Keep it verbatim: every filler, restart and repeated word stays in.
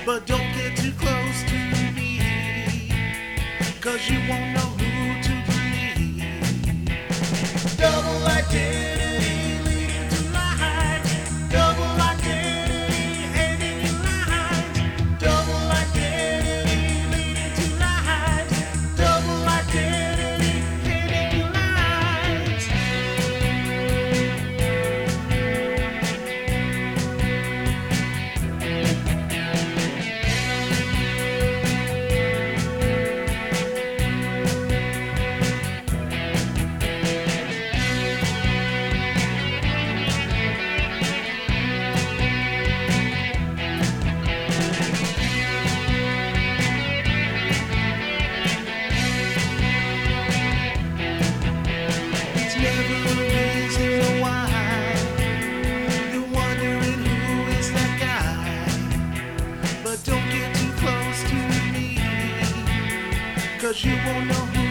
But don't get too close to me, 'cause you won't know who to believe. Double identity leading to lies. Double identity heading you lies. Double identity leading to lies. Double identity heading you lies. It's never a reason why you're wondering who is that guy. But don't get too close to me, 'cause you won't know who